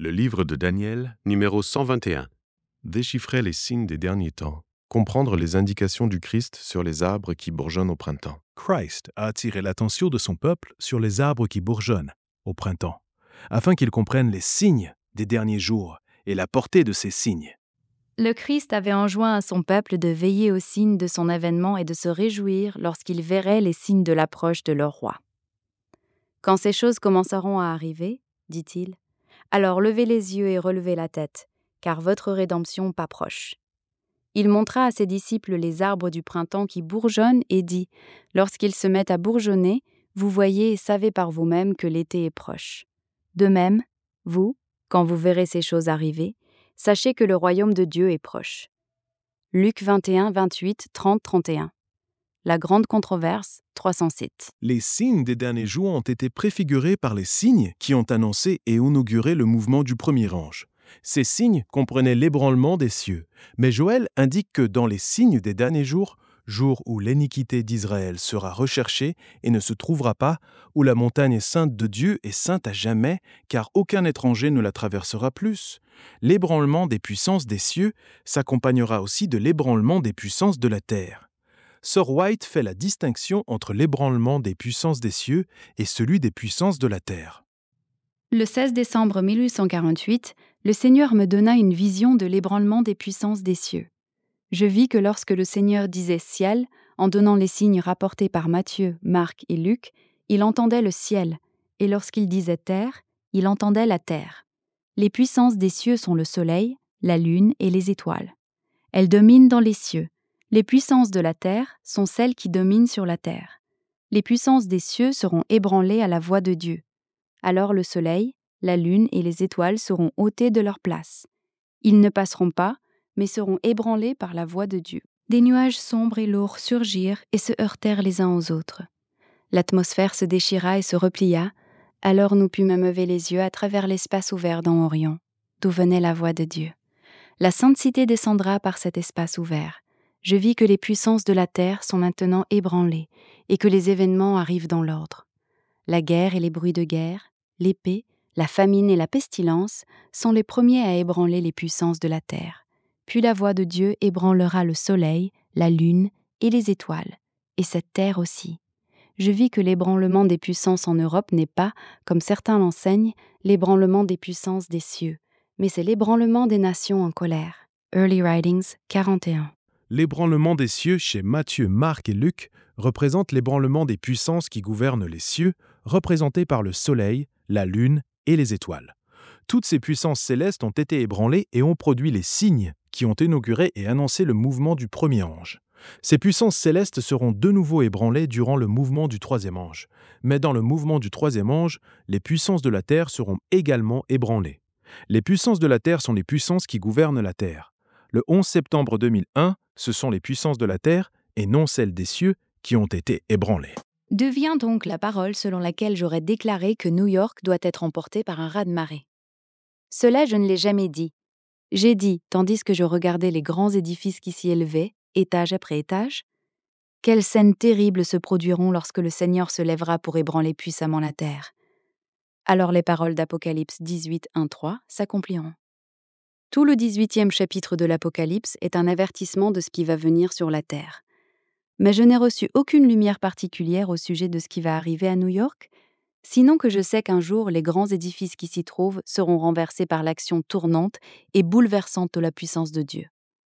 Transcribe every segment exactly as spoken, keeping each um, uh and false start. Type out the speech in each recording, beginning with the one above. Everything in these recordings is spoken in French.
Le livre de Daniel, numéro cent vingt et un. Déchiffrer les signes des derniers temps. Comprendre les indications du Christ sur les arbres qui bourgeonnent au printemps. Christ a attiré l'attention de son peuple sur les arbres qui bourgeonnent au printemps, afin qu'ils comprennent les signes des derniers jours et la portée de ces signes. Le Christ avait enjoint à son peuple de veiller aux signes de son avènement et de se réjouir lorsqu'ils verraient les signes de l'approche de leur roi. Quand ces choses commenceront à arriver, dit-il, alors levez les yeux et relevez la tête, car votre rédemption approche. Il montra à ses disciples les arbres du printemps qui bourgeonnent et dit, lorsqu'ils se mettent à bourgeonner, vous voyez et savez par vous-même que l'été est proche. De même, vous, quand vous verrez ces choses arriver, sachez que le royaume de Dieu est proche. Luc vingt et un, vingt-huit, trente, trente et un. La grande controverse, trois cent sept. Les signes des derniers jours ont été préfigurés par les signes qui ont annoncé et inauguré le mouvement du premier ange. Ces signes comprenaient l'ébranlement des cieux, mais Joël indique que dans les signes des derniers jours, jour où l'iniquité d'Israël sera recherchée et ne se trouvera pas, où la montagne sainte de Dieu est sainte à jamais, car aucun étranger ne la traversera plus. L'ébranlement des puissances des cieux s'accompagnera aussi de l'ébranlement des puissances de la terre. Sir White fait la distinction entre l'ébranlement des puissances des cieux et celui des puissances de la terre. Le seize décembre mille huit cent quarante-huit, le Seigneur me donna une vision de l'ébranlement des puissances des cieux. Je vis que lorsque le Seigneur disait « ciel », en donnant les signes rapportés par Matthieu, Marc et Luc, il entendait le ciel, et lorsqu'il disait « terre », il entendait la terre. Les puissances des cieux sont le soleil, la lune et les étoiles. Elles dominent dans les cieux. Les puissances de la terre sont celles qui dominent sur la terre. Les puissances des cieux seront ébranlées à la voix de Dieu. Alors le soleil, la lune et les étoiles seront ôtés de leur place. Ils ne passeront pas, mais seront ébranlés par la voix de Dieu. Des nuages sombres et lourds surgirent et se heurtèrent les uns aux autres. L'atmosphère se déchira et se replia, alors nous pûmes lever les yeux à travers l'espace ouvert dans Orion, d'où venait la voix de Dieu. La sainte cité descendra par cet espace ouvert. Je vis que les puissances de la terre sont maintenant ébranlées et que les événements arrivent dans l'ordre. La guerre et les bruits de guerre, l'épée, la famine et la pestilence sont les premiers à ébranler les puissances de la terre. Puis la voix de Dieu ébranlera le soleil, la lune et les étoiles, et cette terre aussi. Je vis que l'ébranlement des puissances en Europe n'est pas, comme certains l'enseignent, l'ébranlement des puissances des cieux, mais c'est l'ébranlement des nations en colère. Early Writings quarante et un. L'ébranlement des cieux chez Matthieu, Marc et Luc représente l'ébranlement des puissances qui gouvernent les cieux, représentées par le soleil, la lune et les étoiles. Toutes ces puissances célestes ont été ébranlées et ont produit les signes qui ont inauguré et annoncé le mouvement du premier ange. Ces puissances célestes seront de nouveau ébranlées durant le mouvement du troisième ange. Mais dans le mouvement du troisième ange, les puissances de la terre seront également ébranlées. Les puissances de la terre sont les puissances qui gouvernent la terre. Le onze septembre deux mille un, ce sont les puissances de la terre et non celles des cieux qui ont été ébranlées. Devient donc la parole selon laquelle j'aurais déclaré que New York doit être emportée par un raz-de-marée. Cela, je ne l'ai jamais dit. J'ai dit, tandis que je regardais les grands édifices qui s'y élevaient, étage après étage, quelles scènes terribles se produiront lorsque le Seigneur se lèvera pour ébranler puissamment la terre. Alors les paroles d'Apocalypse dix-huit, un, trois s'accompliront. Tout le dix-huitième chapitre de l'Apocalypse est un avertissement de ce qui va venir sur la terre. Mais je n'ai reçu aucune lumière particulière au sujet de ce qui va arriver à New York, sinon que je sais qu'un jour les grands édifices qui s'y trouvent seront renversés par l'action tournante et bouleversante de la puissance de Dieu.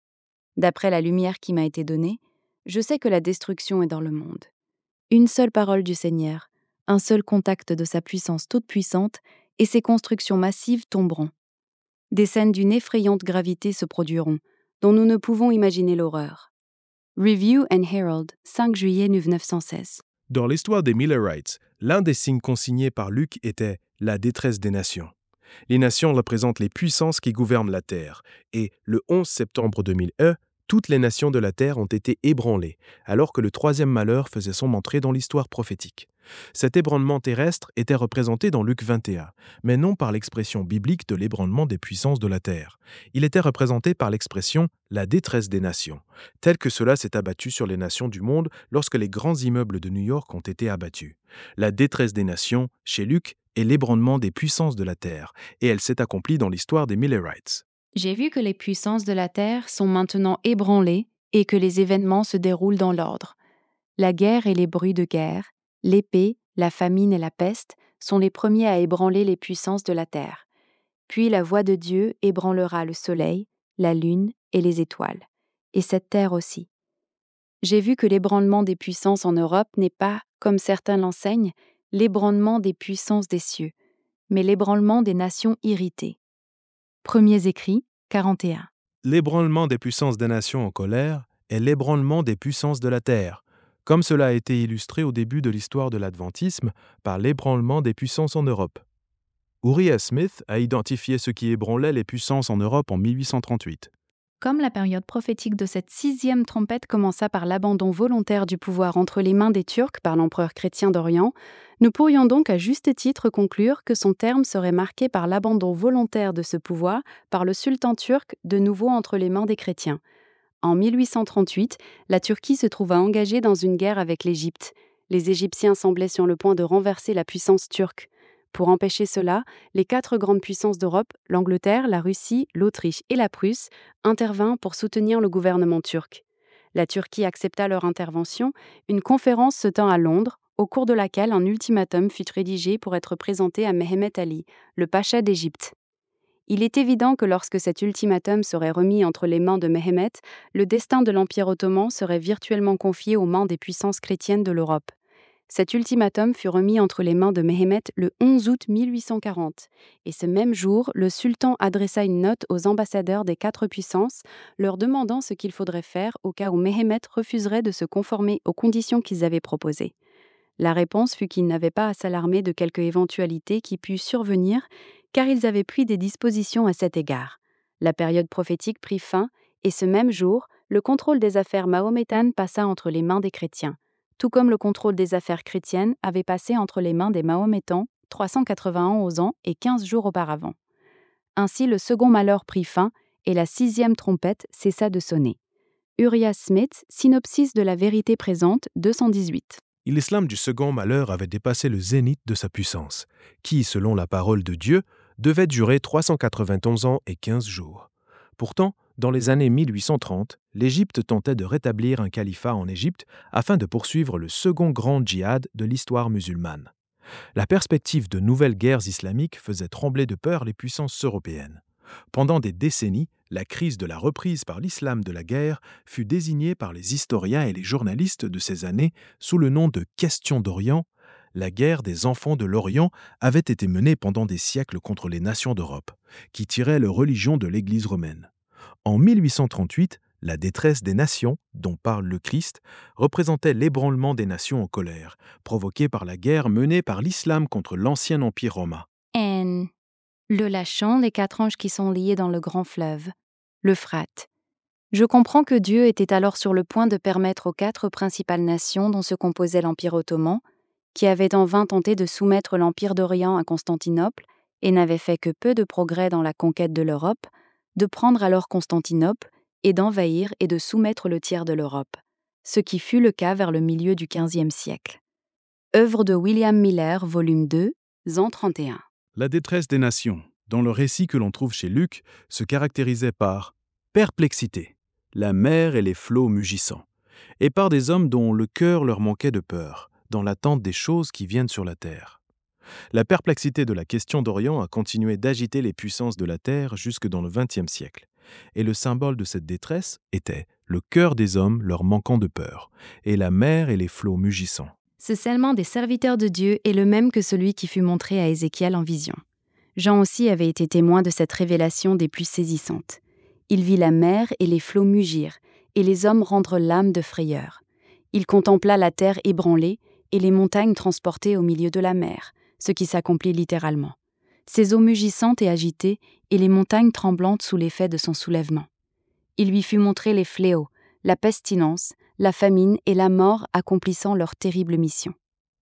D'après la lumière qui m'a été donnée, je sais que la destruction est dans le monde. Une seule parole du Seigneur, un seul contact de sa puissance toute puissante, et ses constructions massives tomberont. Des scènes d'une effrayante gravité se produiront, dont nous ne pouvons imaginer l'horreur. Review and Herald, cinq juillet mille neuf cent seize. Dans l'histoire des Millerites, l'un des signes consignés par Luc était la détresse des nations. Les nations représentent les puissances qui gouvernent la terre, et le onze septembre deux mille un, toutes les nations de la terre ont été ébranlées, alors que le troisième malheur faisait son entrée dans l'histoire prophétique. Cet ébranlement terrestre était représenté dans Luc vingt et un, mais non par l'expression biblique de l'ébranlement des puissances de la terre. Il était représenté par l'expression « la détresse des nations », tel que cela s'est abattu sur les nations du monde lorsque les grands immeubles de New York ont été abattus. La détresse des nations, chez Luc, est l'ébranlement des puissances de la terre, et elle s'est accomplie dans l'histoire des Millerites. J'ai vu que les puissances de la terre sont maintenant ébranlées et que les événements se déroulent dans l'ordre. La guerre et les bruits de guerre, l'épée, la famine et la peste sont les premiers à ébranler les puissances de la terre. Puis la voix de Dieu ébranlera le soleil, la lune et les étoiles, et cette terre aussi. J'ai vu que l'ébranlement des puissances en Europe n'est pas, comme certains l'enseignent, l'ébranlement des puissances des cieux, mais l'ébranlement des nations irritées. Premiers écrits, quarante et un. L'ébranlement des puissances des nations en colère est l'ébranlement des puissances de la terre, comme cela a été illustré au début de l'histoire de l'adventisme par l'ébranlement des puissances en Europe. Uriah Smith a identifié ce qui ébranlait les puissances en Europe en mille huit cent trente-huit. Comme la période prophétique de cette sixième trompette commença par l'abandon volontaire du pouvoir entre les mains des Turcs par l'empereur chrétien d'Orient, nous pourrions donc à juste titre conclure que son terme serait marqué par l'abandon volontaire de ce pouvoir par le sultan turc de nouveau entre les mains des chrétiens. En mille huit cent trente-huit, la Turquie se trouva engagée dans une guerre avec l'Égypte. Les Égyptiens semblaient sur le point de renverser la puissance turque. Pour empêcher cela, les quatre grandes puissances d'Europe, l'Angleterre, la Russie, l'Autriche et la Prusse, intervinrent pour soutenir le gouvernement turc. La Turquie accepta leur intervention, une conférence se tint à Londres, au cours de laquelle un ultimatum fut rédigé pour être présenté à Mehemet Ali, le pacha d'Égypte. Il est évident que lorsque cet ultimatum serait remis entre les mains de Mehemet, le destin de l'Empire ottoman serait virtuellement confié aux mains des puissances chrétiennes de l'Europe. Cet ultimatum fut remis entre les mains de Mehemet le onze août mille huit cent quarante, et ce même jour, le sultan adressa une note aux ambassadeurs des quatre puissances, leur demandant ce qu'il faudrait faire au cas où Mehemet refuserait de se conformer aux conditions qu'ils avaient proposées. La réponse fut qu'ils n'avaient pas à s'alarmer de quelque éventualité qui pût survenir, car ils avaient pris des dispositions à cet égard. La période prophétique prit fin, et ce même jour, le contrôle des affaires mahométanes passa entre les mains des chrétiens, tout comme le contrôle des affaires chrétiennes avait passé entre les mains des Mahométans trois cent quatre-vingt-onze ans et quinze jours auparavant. Ainsi, le second malheur prit fin et la sixième trompette cessa de sonner. Uriah Smith, synopsis de la vérité présente, deux cent dix-huit. L'islam du second malheur avait dépassé le zénith de sa puissance, qui, selon la parole de Dieu, devait durer trois cent quatre-vingt-onze ans et quinze jours. Pourtant, dans les années mille huit cent trente, l'Égypte tentait de rétablir un califat en Égypte afin de poursuivre le second grand djihad de l'histoire musulmane. La perspective de nouvelles guerres islamiques faisait trembler de peur les puissances européennes. Pendant des décennies, la crise de la reprise par l'islam de la guerre fut désignée par les historiens et les journalistes de ces années sous le nom de « Question d'Orient ». La guerre des enfants de l'Orient avait été menée pendant des siècles contre les nations d'Europe, qui tiraient leur religion de l'Église romaine. En mille huit cent trente-huit, la détresse des nations, dont parle le Christ, représentait l'ébranlement des nations en colère, provoqué par la guerre menée par l'islam contre l'ancien empire romain. N. Le lâchant, les quatre anges qui sont liés dans le grand fleuve, l'Euphrate. Je comprends que Dieu était alors sur le point de permettre aux quatre principales nations dont se composait l'Empire ottoman, qui avaient en vain tenté de soumettre l'Empire d'Orient à Constantinople et n'avaient fait que peu de progrès dans la conquête de l'Europe, de prendre alors Constantinople et d'envahir et de soumettre le tiers de l'Europe, ce qui fut le cas vers le milieu du quinzième siècle. Œuvre de William Miller, volume deux, an trente et un. La détresse des nations, dans le récit que l'on trouve chez Luc, se caractérisait par perplexité, la mer et les flots mugissants, et par des hommes dont le cœur leur manquait de peur, dans l'attente des choses qui viennent sur la terre. La perplexité de la question d'Orient a continué d'agiter les puissances de la terre jusque dans le vingtième siècle, et le symbole de cette détresse était le cœur des hommes leur manquant de peur, et la mer et les flots mugissants. Ce scellement des serviteurs de Dieu est le même que celui qui fut montré à Ézéchiel en vision. Jean aussi avait été témoin de cette révélation des plus saisissantes. Il vit la mer et les flots mugir, et les hommes rendre l'âme de frayeur. Il contempla la terre ébranlée et les montagnes transportées au milieu de la mer, ce qui s'accomplit littéralement. Ces eaux mugissantes et agitées, et les montagnes tremblantes sous l'effet de son soulèvement. Il lui fut montré les fléaux, la pestilence, la famine et la mort accomplissant leur terrible mission.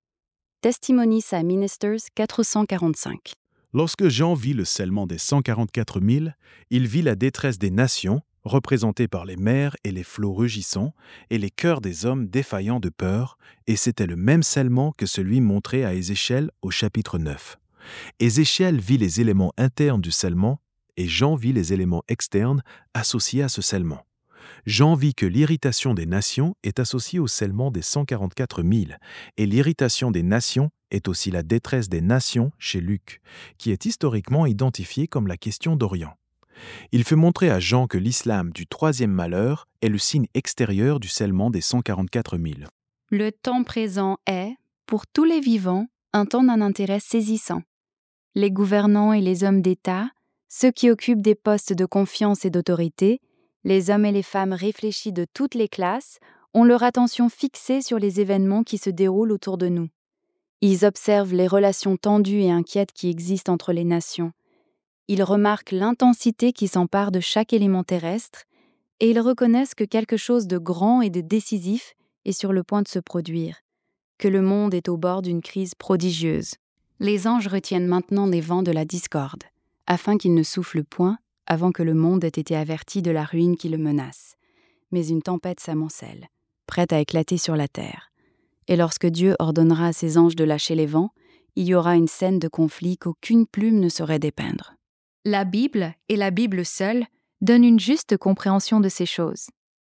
Testimonies à Ministers quatre cent quarante-cinq. Lorsque Jean vit le scellement des cent quarante-quatre mille, il vit la détresse des nations, représentée par les mers et les flots rugissants, et les cœurs des hommes défaillants de peur, et c'était le même scellement que celui montré à Ézéchiel au chapitre neuf. Ézéchiel vit les éléments internes du scellement et Jean vit les éléments externes associés à ce scellement. Jean vit que l'irritation des nations est associée au scellement des cent quarante-quatre mille, et l'irritation des nations est aussi la détresse des nations chez Luc, qui est historiquement identifiée comme la question d'Orient. Il fait montrer à Jean que l'islam du troisième malheur est le signe extérieur du scellement des cent quarante-quatre mille. Le temps présent est, pour tous les vivants, un temps d'un intérêt saisissant. Les gouvernants et les hommes d'État, ceux qui occupent des postes de confiance et d'autorité, les hommes et les femmes réfléchis de toutes les classes, ont leur attention fixée sur les événements qui se déroulent autour de nous. Ils observent les relations tendues et inquiètes qui existent entre les nations. Ils remarquent l'intensité qui s'empare de chaque élément terrestre et ils reconnaissent que quelque chose de grand et de décisif est sur le point de se produire, que le monde est au bord d'une crise prodigieuse. Les anges retiennent maintenant les vents de la discorde, afin qu'ils ne soufflent point avant que le monde ait été averti de la ruine qui le menace. Mais une tempête s'amoncelle, prête à éclater sur la terre. Et lorsque Dieu ordonnera à ses anges de lâcher les vents, il y aura une scène de conflit qu'aucune plume ne saurait dépeindre. La Bible, et la Bible seule, donnent une juste compréhension de ces choses.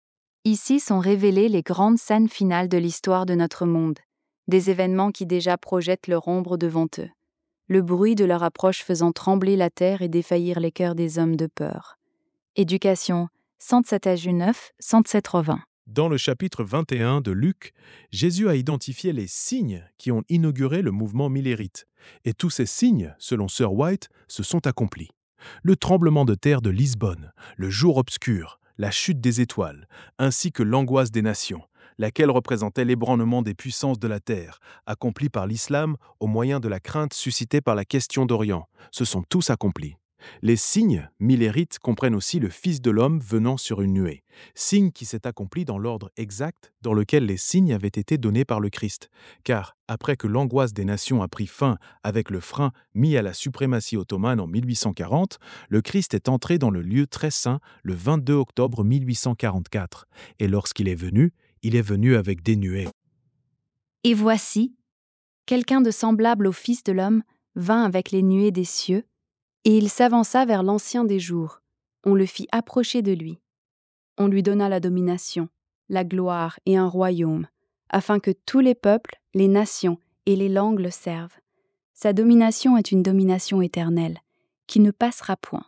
Ici sont révélées les grandes scènes finales de l'histoire de notre monde, des événements qui déjà projettent leur ombre devant eux, le bruit de leur approche faisant trembler la terre et défaillir les cœurs des hommes de peur. Éducation, cent sept à neuf, cent sept vingt. Dans le chapitre vingt et un de Luc, Jésus a identifié les signes qui ont inauguré le mouvement millérite. Et tous ces signes, selon Sir White, se sont accomplis. Le tremblement de terre de Lisbonne, le jour obscur, la chute des étoiles, ainsi que l'angoisse des nations, laquelle représentait l'ébranlement des puissances de la terre, accompli par l'islam au moyen de la crainte suscitée par la question d'Orient, se sont tous accomplis. Les signes millérites comprennent aussi le Fils de l'homme venant sur une nuée, signe qui s'est accompli dans l'ordre exact dans lequel les signes avaient été donnés par le Christ. Car, après que l'angoisse des nations a pris fin avec le frein mis à la suprématie ottomane en mille huit cent quarante, le Christ est entré dans le lieu très saint le vingt-deux octobre mille huit cent quarante-quatre, et lorsqu'il est venu, il est venu avec des nuées. Et voici, quelqu'un de semblable au Fils de l'homme vint avec les nuées des cieux, et il s'avança vers l'Ancien des jours. On le fit approcher de lui. On lui donna la domination, la gloire et un royaume, afin que tous les peuples, les nations et les langues le servent. Sa domination est une domination éternelle, qui ne passera point.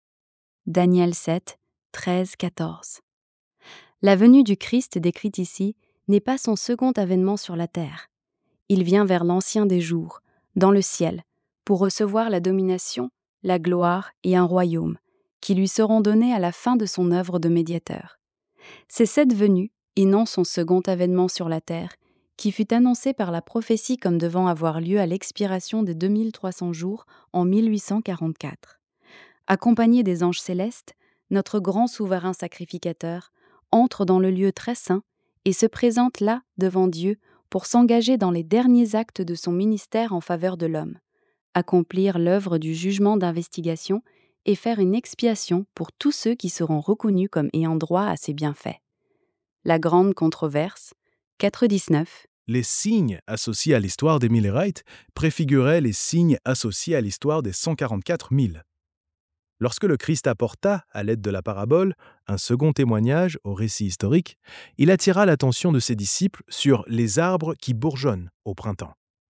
Daniel sept, treize, quatorze. La venue du Christ décrite ici n'est pas son second avènement sur la terre. Il vient vers l'Ancien des jours, dans le ciel, pour recevoir la domination, la gloire et un royaume, qui lui seront donnés à la fin de son œuvre de médiateur. C'est cette venue, et non son second avènement sur la terre, qui fut annoncée par la prophétie comme devant avoir lieu à l'expiration des deux mille trois cents jours en mille huit cent quarante-quatre. Accompagné des anges célestes, notre grand souverain sacrificateur entre dans le lieu très saint et se présente là devant Dieu pour s'engager dans les derniers actes de son ministère en faveur de l'homme, accomplir l'œuvre du jugement d'investigation et faire une expiation pour tous ceux qui seront reconnus comme ayant droit à ses bienfaits. La grande controverse, quatre dix-neuf. Les signes associés à l'histoire des Millérites préfiguraient les signes associés à l'histoire des cent quarante-quatre mille. Lorsque le Christ apporta, à l'aide de la parabole, un second témoignage au récit historique, il attira l'attention de ses disciples sur les arbres qui bourgeonnent au printemps.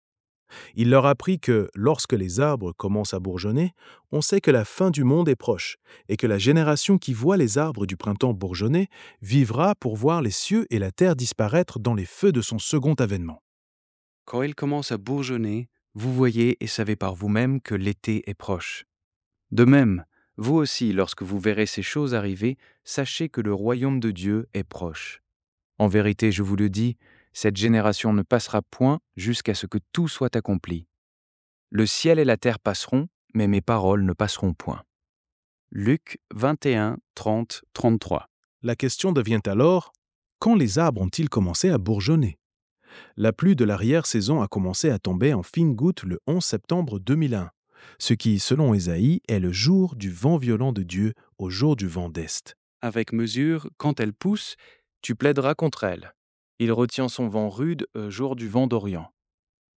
Il leur apprit que, lorsque les arbres commencent à bourgeonner, on sait que la fin du monde est proche, et que la génération qui voit les arbres du printemps bourgeonner vivra pour voir les cieux et la terre disparaître dans les feux de son second avènement. Quand il commence à bourgeonner, vous voyez et savez par vous-même que l'été est proche. De même, vous aussi, lorsque vous verrez ces choses arriver, sachez que le royaume de Dieu est proche. En vérité, je vous le dis, cette génération ne passera point jusqu'à ce que tout soit accompli. Le ciel et la terre passeront, mais mes paroles ne passeront point. Luc vingt et un, trente, trente-trois. La question devient alors, quand les arbres ont-ils commencé à bourgeonner? La pluie de l'arrière-saison a commencé à tomber en fines gouttes le onze septembre deux mille un, ce qui, selon Ésaïe, est le jour du vent violent de Dieu au jour du vent d'Est. Avec mesure, quand elle pousse, tu plaideras contre elle. Il retient son vent rude au jour du vent d'Orient.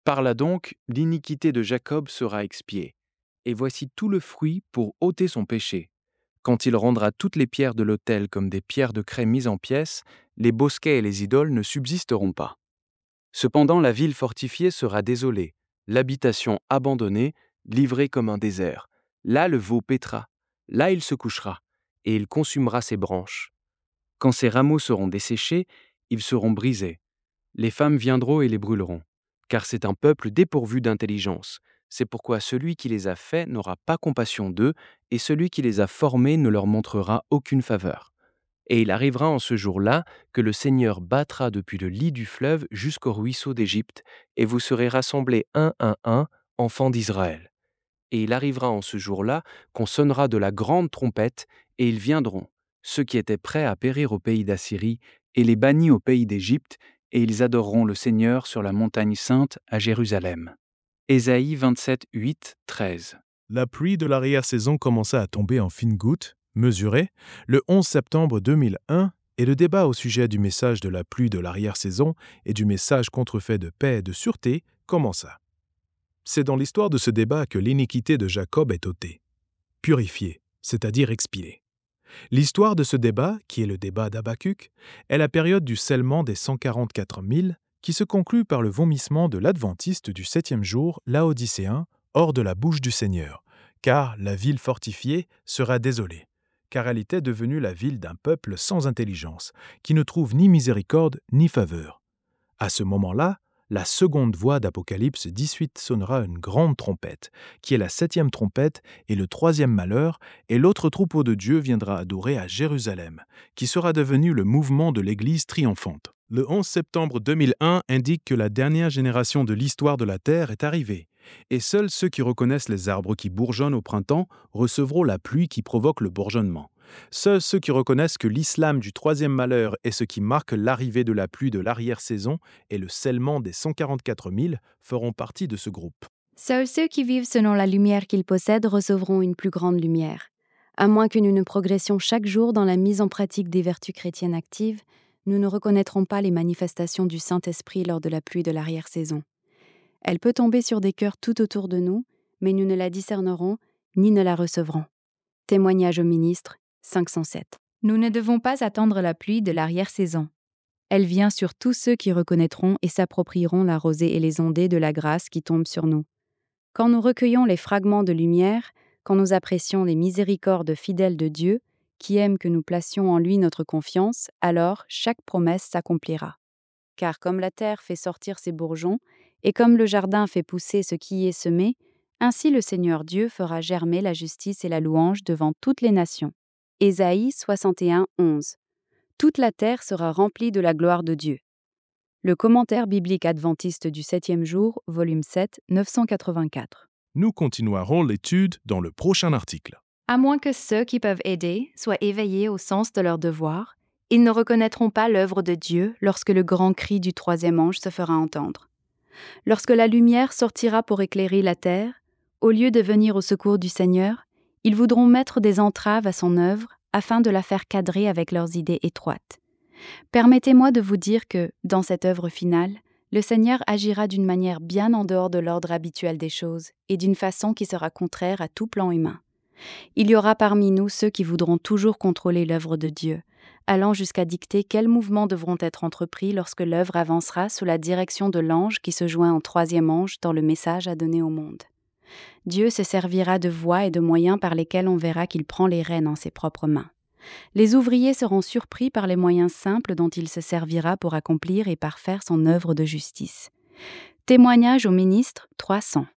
Par là donc, l'iniquité de Jacob sera expiée. Et voici tout le fruit pour ôter son péché. Quand il rendra toutes les pierres de l'autel comme des pierres de craie mises en pièces, les bosquets et les idoles ne subsisteront pas. Cependant, la ville fortifiée sera désolée, l'habitation abandonnée, livrée comme un désert. Là, le veau paîtra, là il se couchera, et il consumera ses branches. Quand ses rameaux seront desséchés, ils seront brisés. Les femmes viendront et les brûleront, car c'est un peuple dépourvu d'intelligence. C'est pourquoi celui qui les a faits n'aura pas compassion d'eux, et celui qui les a formés ne leur montrera aucune faveur. Et il arrivera en ce jour-là que le Seigneur battra depuis le lit du fleuve jusqu'au ruisseau d'Égypte, et vous serez rassemblés un à un, enfants d'Israël. Et il arrivera en ce jour-là qu'on sonnera de la grande trompette, et ils viendront, ceux qui étaient prêts à périr au pays d'Assyrie, et les bannis au pays d'Égypte, et ils adoreront le Seigneur sur la montagne sainte à Jérusalem. Ésaïe vingt-sept, huit, treize. La pluie de l'arrière-saison commença à tomber en fines gouttes, mesurées, le onze septembre deux mille un, et le débat au sujet du message de la pluie de l'arrière-saison et du message contrefait de paix et de sûreté commença. C'est dans l'histoire de ce débat que l'iniquité de Jacob est ôtée, purifiée, c'est-à-dire expiée. L'histoire de ce débat, qui est le débat d'Habacuc, est la période du scellement des cent quarante-quatre mille, qui se conclut par le vomissement de l'adventiste du septième jour, Laodicéen, hors de la bouche du Seigneur, car la ville fortifiée sera désolée, car elle était devenue la ville d'un peuple sans intelligence, qui ne trouve ni miséricorde ni faveur. À ce moment-là, la seconde voix d'Apocalypse dix-huit sonnera une grande trompette, qui est la septième trompette et le troisième malheur, et l'autre troupeau de Dieu viendra adorer à Jérusalem, qui sera devenu le mouvement de l'Église triomphante. Le onze septembre deux mille un indique que la dernière génération de l'histoire de la Terre est arrivée, et seuls ceux qui reconnaissent les arbres qui bourgeonnent au printemps recevront la pluie qui provoque le bourgeonnement. Seuls ceux qui reconnaissent que l'islam du troisième malheur est ce qui marque l'arrivée de la pluie de l'arrière-saison et le scellement des cent quarante-quatre mille feront partie de ce groupe. Seuls ceux qui vivent selon la lumière qu'ils possèdent recevront une plus grande lumière. À moins que nous ne progressions chaque jour dans la mise en pratique des vertus chrétiennes actives, nous ne reconnaîtrons pas les manifestations du Saint-Esprit lors de la pluie de l'arrière-saison. Elle peut tomber sur des cœurs tout autour de nous, mais nous ne la discernerons ni ne la recevrons. Témoignage au ministre, cinq cent sept. Nous ne devons pas attendre la pluie de l'arrière-saison. Elle vient sur tous ceux qui reconnaîtront et s'approprieront la rosée et les ondées de la grâce qui tombent sur nous. Quand nous recueillons les fragments de lumière, quand nous apprécions les miséricordes fidèles de Dieu, qui aime que nous placions en lui notre confiance, alors chaque promesse s'accomplira. Car comme la terre fait sortir ses bourgeons, et comme le jardin fait pousser ce qui y est semé, ainsi le Seigneur Dieu fera germer la justice et la louange devant toutes les nations. Ésaïe soixante et un, onze. Toute la terre sera remplie de la gloire de Dieu. Le commentaire biblique adventiste du septième jour, volume sept, neuf cent quatre-vingt-quatre. Nous continuerons l'étude dans le prochain article. À moins que ceux qui peuvent aider soient éveillés au sens de leur devoir, ils ne reconnaîtront pas l'œuvre de Dieu lorsque le grand cri du troisième ange se fera entendre. Lorsque la lumière sortira pour éclairer la terre, au lieu de venir au secours du Seigneur, ils voudront mettre des entraves à son œuvre afin de la faire cadrer avec leurs idées étroites. Permettez-moi de vous dire que, dans cette œuvre finale, le Seigneur agira d'une manière bien en dehors de l'ordre habituel des choses et d'une façon qui sera contraire à tout plan humain. Il y aura parmi nous ceux qui voudront toujours contrôler l'œuvre de Dieu, allant jusqu'à dicter quels mouvements devront être entrepris lorsque l'œuvre avancera sous la direction de l'ange qui se joint au troisième ange dans le message à donner au monde. Dieu se servira de voies et de moyens par lesquels on verra qu'il prend les rênes en ses propres mains. Les ouvriers seront surpris par les moyens simples dont il se servira pour accomplir et parfaire son œuvre de justice. Témoignage au ministre trois cents.